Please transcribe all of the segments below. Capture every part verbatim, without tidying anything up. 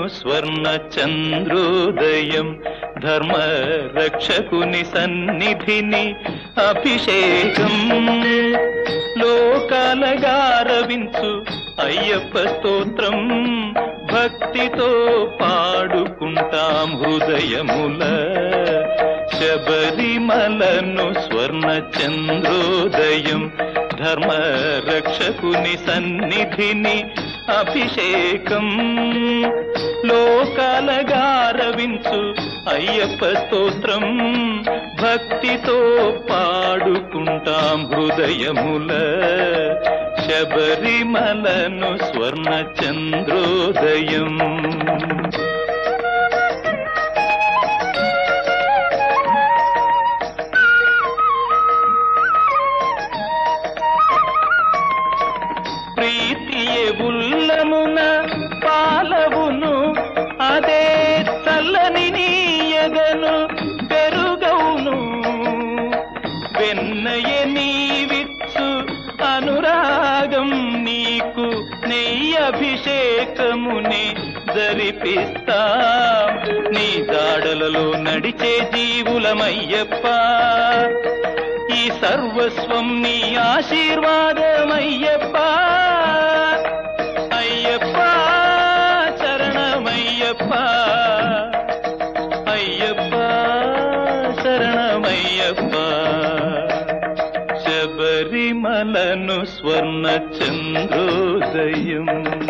స్వర్ణ చంద్రోదయం ధర్మ రక్షకుని సన్నిధిని అభిషేకం లోకాలగారవించు అయ్యప్ప స్తోత్రం భక్తితో పాడుకుంటాం హృదయముల శబరిమలను స్వర్ణ చంద్రోదయం ధర్మ రక్షకుని సన్నిధిని అభిషేకం లోకాలగారవించు అయ్యప్ప స్తోత్రం భక్తితో పాడుకుంటాం హృదయముల శబరిమలను స్వర్ణ చంద్రోదయం. ప్రీతియే ఉల్లమున పాలవును అదే చల్లని నీయగను పెరుగవును వెన్నయే నీవిచ్చు అనురాగం నీకు నెయ్యి అభిషేకమునే జరిపిస్తా నీ జాడలలో నడిచే జీవులమయ్యప్ప ఈ సర్వస్వం నీ ఆశీర్వాదమయ్యప్ప అయ్యప్ప శరణమయ్యప్ప అయ్యప్ప శరణమయ్యప్ప శబరిమలను స్వర్ణ చంద్రోదయం.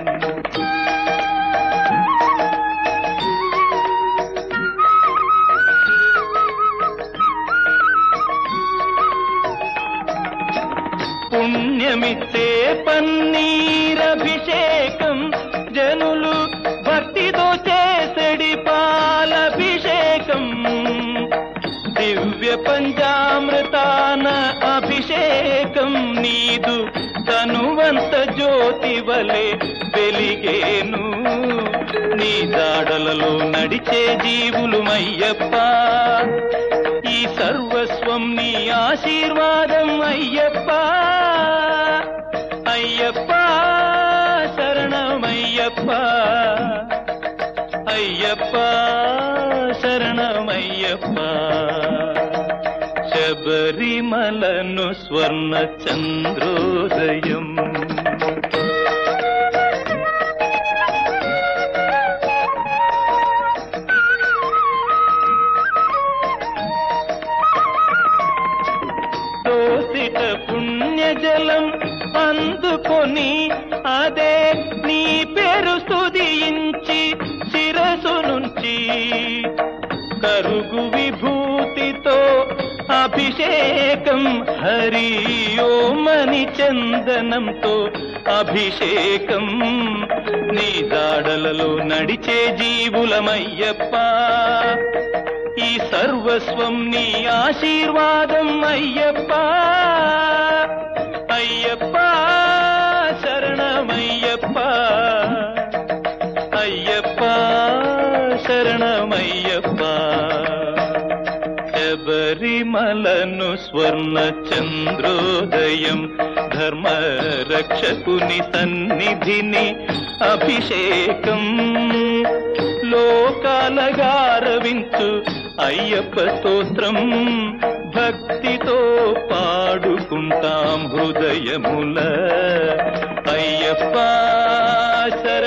పుణ్యమిచ్చే పన్నీరభిషేకం జనులు భక్తితో చేసడి పాలభిషేకం దివ్య పంచామృతాన అభిషేకం నీదు తనువంత జ్యోతి వలె వెలిగేను నీ జాడలలో నడిచే జీవులుమయ్యప్ప ఈ సర్వస్వం నీ ఆశీర్వాదం అయ్యప్ప అయ్యప్ప శరణమయ్యప్ప అయ్యప్ప శరణమయ్యప్ప శబరిమలను స్వర్ణ చంద్రోదయం. దోసిట పుణ్యజలం అందుకొని అదే నీ పేరు స్తుతించి శిరసు నుంచి కరుగు విభూతితో అభిషేకం హరి ఓమని చందనంతో అభిషేకం నీ జాడలలో నడిచే జీవులమయ్యప్ప ఈ సర్వస్వం నీ ఆశీర్వాదం అయ్యప్ప అయ్యప్ప శరణమయ్యప్ప అయ్యప్ప శరణమయ్యప్ప శబరిమలను స్వర్ణ చంద్రోదయం ధర్మ రక్షకుని సన్నిధిని అభిషేకం లోకాలగారవించు అయ్యప్ప స్తోత్రం భక్తితో పాడుకుంటాం హృదయముల అయ్యప్ప శరణమయ్యప్ప.